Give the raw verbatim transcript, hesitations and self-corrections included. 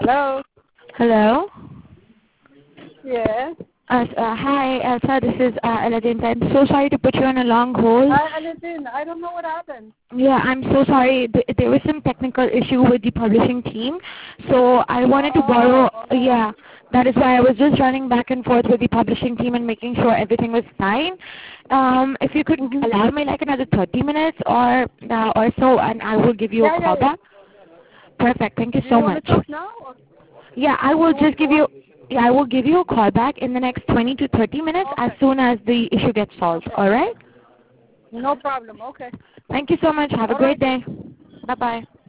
Hello? Hello. Yes. Uh, uh, hi, uh, sir. This is uh, Aladdin. I'm so sorry to put you on a long hold. Hi, Alison. I don't know what happened. Yeah, I'm so sorry. Th- There was some technical issue with the publishing team, so I wanted to Oh, borrow. oh. Yeah, that is why I was just running back and forth with the publishing team and making sure everything was fine. Um, if you could Mm-hmm. allow me like another thirty minutes or uh, or so, and I will give you a Yeah, yeah, call yeah. back. Perfect. Thank you Do you so want to much. talk now? Or Yeah, I do will you want, just you give want? you. Yeah, I will give you a call back in the next twenty to thirty minutes as Okay. soon as the issue gets solved. Okay. All right? No problem. Okay. Thank you so much. Have a All great right then. day. Bye bye.